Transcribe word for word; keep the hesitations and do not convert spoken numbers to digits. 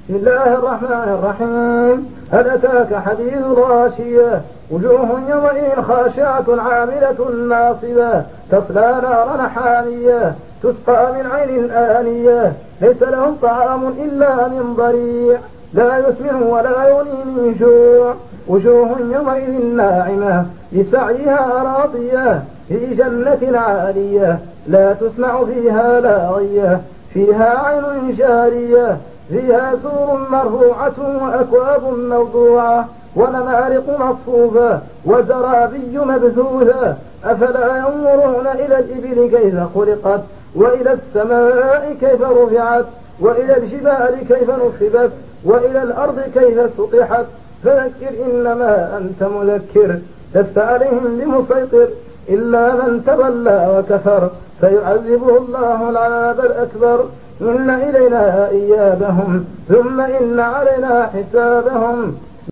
بسم الله الرحمن الرحيم. هل أتاك حديث الغاشية؟ وجوه يومئذ خاشعة عاملة ناصبة تصلى نارا حامية تسقى من عين آنية ليس لهم طعام إلا من ضريع لا يسمن ولا يغني من جوع. وجوه يومئذ ناعمة لسعيها راضية في جنة عالية لا تسمع فيها لاغية فيها عين جارية فيها سور مرفوعة وأكواب موضوعة ونمارق مصفوفة وزرابي مبثوثة. أفلا ينظرون إلى الإبل كيف خلقت وإلى السماء كيف رفعت وإلى الجبال كيف نصبت وإلى الأرض كيف سطحت. فذكر إنما أنت مذكر لست عليهم بمسيطر إلا من تولى وكفر فيعذبه الله العذاب الأكبر. إن إلينا إيابهم ثم إن علينا حسابهم.